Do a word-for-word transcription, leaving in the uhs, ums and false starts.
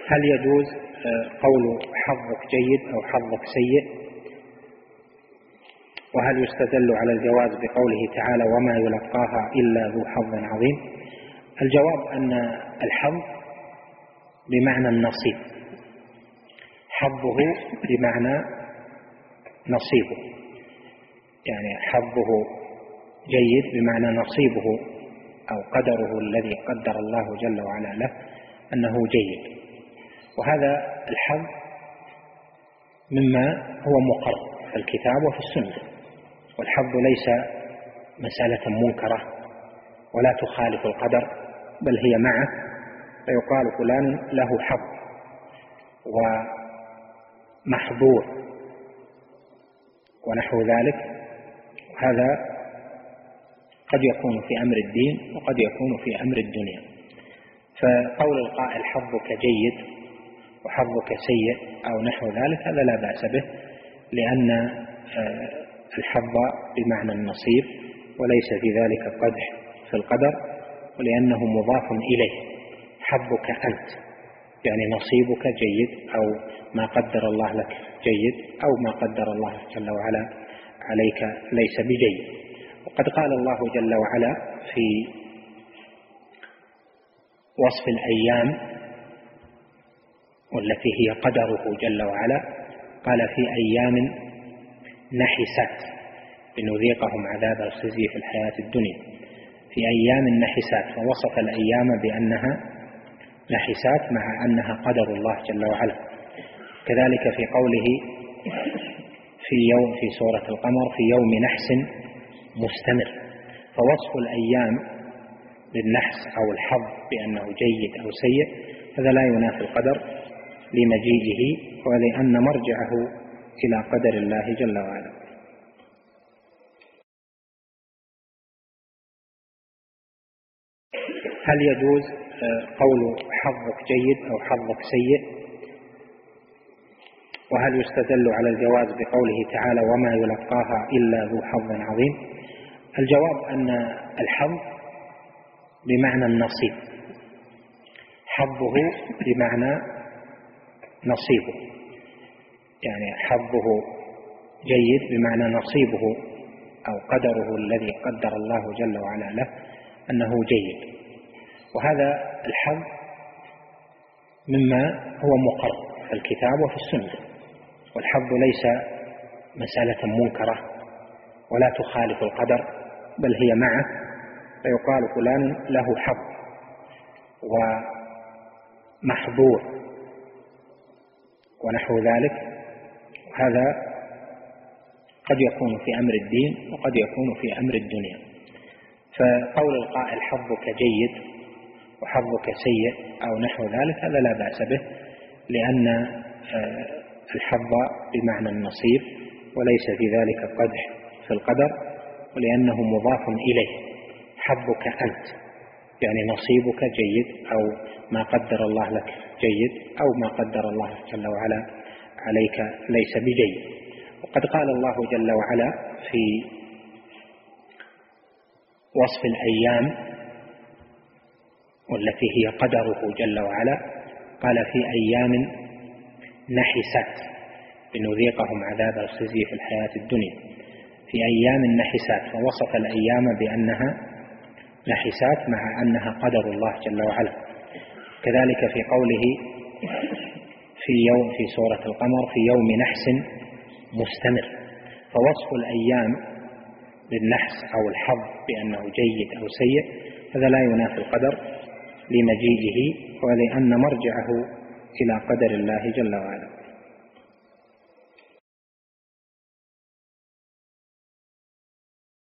هل يجوز قول حظك جيد أو حظك سيء؟ وهل يستدل على الجواز بقوله تعالى وما يلقاها إلا ذو حظ عظيم؟ الجواب أن الحظ بمعنى النصيب، حظه بمعنى نصيبه، يعني حظه جيد بمعنى نصيبه أو قدره الذي قدر الله جل وعلا له أنه جيد. وهذا الحظ مما هو مقرر في الكتاب وفي السنة، والحظ ليس مسألة منكرة ولا تخالف القدر، بل هي معه، فيقال فلان له حظ ومحظور ونحو ذلك. هذا قد يكون في أمر الدين وقد يكون في أمر الدنيا. فقول القائل حظك جيد وحظك سيء أو نحو ذلك هذا لا بأس به، لأن الحظ بمعنى النصيب وليس في ذلك قدح في القدر، ولأنه مضاف إليه. حظك أنت يعني نصيبك جيد، أو ما قدر الله لك جيد، أو ما قدر الله جل وعلا عليك ليس بجيد. وقد قال الله جل وعلا في وصف الأيام والتي هي قدره جل وعلا، قال في أيام نحسات لنذيقهم عذاب الخزي في الحياة الدنيا، في أيام نحسات، فوصف الأيام بأنها نحسات مع أنها قدر الله جل وعلا. كذلك في قوله في يوم في سورة القمر في يوم نحس مستمر، فوصف الأيام بالنحس أو الحظ بأنه جيد أو سيء هذا لا ينافي القدر لمجيئه ولأن مرجعه إلى قدر الله جل وعلا. هل يجوز قول حظك جيد أو حظك سيء؟ وهل يستدل على الجواز بقوله تعالى وما يلقاها إلا ذو حظ عظيم؟ الجواب أن الحظ بمعنى النصيب، حظه بمعنى نصيبه، يعني حظه جيد بمعنى نصيبه أو قدره الذي قدر الله جل وعلا له أنه جيد. وهذا الحظ مما هو مقرر في الكتاب وفي السنة، والحظ ليس مسألة منكرة ولا تخالف القدر، بل هي معه، فيقال فلان له حظ ومحظور ونحو ذلك. هذا قد يكون في أمر الدين وقد يكون في أمر الدنيا. فقول القائل حظك جيد وحظك سيء أو نحو ذلك هذا لا بأس به، لأن الحظ بمعنى النصيب وليس في ذلك قدح في القدر، ولأنه مضاف إليه. حظك أنت يعني نصيبك جيد، أو ما قدر الله لك جيد، أو ما قدر الله جل وعلا عليك ليس بجيد. وقد قال الله جل وعلا في وصف الأيام والتي هي قدره جل وعلا، قال في أيام نحسات لنذيقهم عذاب الخزي في الحياة الدنيا، في أيام نحسات، فوصف الأيام بأنها نحسات مع أنها قدر الله جل وعلا. كذلك في قوله في يوم في سورة القمر في يوم نحس مستمر، فوصف الأيام بالنحس أو الحظ بأنه جيد أو سيء هذا لا ينافي القدر لمجيئه ولأن مرجعه إلى قدر الله جل وعلا.